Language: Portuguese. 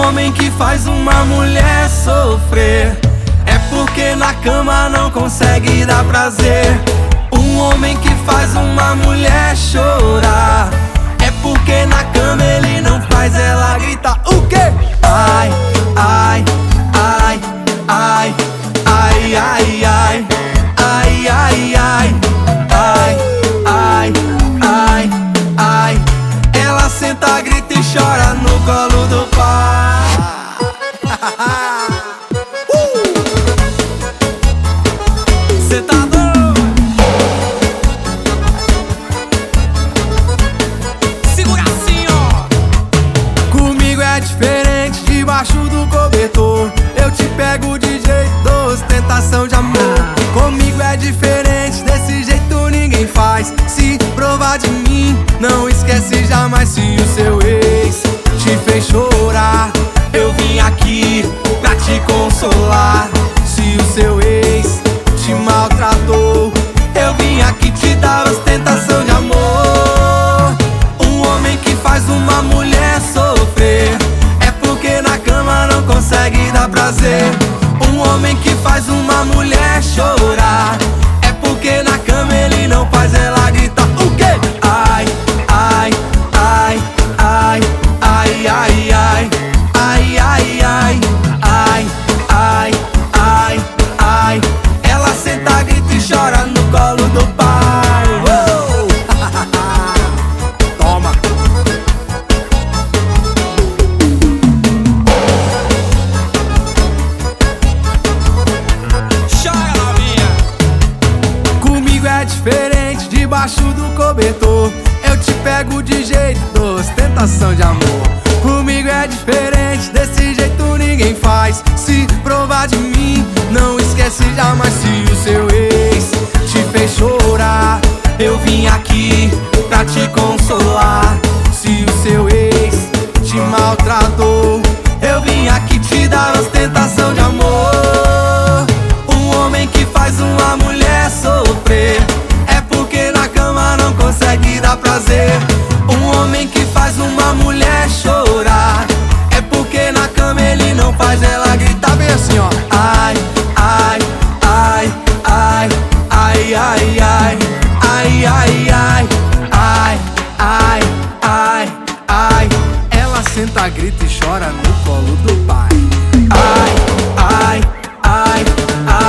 homem que faz uma mulher sofrer é porque na cama não consegue dar prazer. Um homem que faz uma mulher chorar é porque na cama ele não faz ela gritar. O quê? Ai, ai, ai, ai, ai, ai, ai, ai, ai, ai, ai, ai, ai, ai. Ela senta, grita e chora no colo do pai. Cê tá doido? Segura assim, ó. Comigo é diferente, debaixo do cobertor eu te pego de jeito, ostentação de amor. Comigo é diferente, desse jeito ninguém faz. Se provar de mim, não esquece jamais. Se o seu ex te fez chorar, eu vim aqui pra te consolar. Se o seu ex te maltratou, eu vim aqui te dar ostentação de amor. Um homem que faz uma mulher sofrer é porque na cama não consegue dar prazer. Um homem que faz uma mulher chorar é porque na cama ele não faz ela gritar. O quê? Ai, ai, ai, ai, ai, ai, ai, ai, ai, ai, ai, ai, ai, ai. Ela senta, grita e chora no colo do pai. Toma. Chora, novinha. Comigo é diferente, debaixo do cobertor eu te pego de jeito, ostentação de amor. Comigo é diferente, desse jeito ninguém faz. Se provar de mim, não esquece jamais. Se o seu ex te fez chorar, eu vim aqui pra te consolar. Se o seu ex te maltratou, eu vim aqui te dar ostentação de amor. Um homem que faz uma mulher sofrer é porque na cama não consegue dar prazer. Um homem que faz uma mulher chorar é porque na cama ele não faz ela gritar bem assim, ó. Ai, ai, ai, ai, ai, ai, ai, ai, ai, ai, ai, ai, ai, ai. Ela senta, grita e chora no colo do pai. Ai, ai, ai, ai.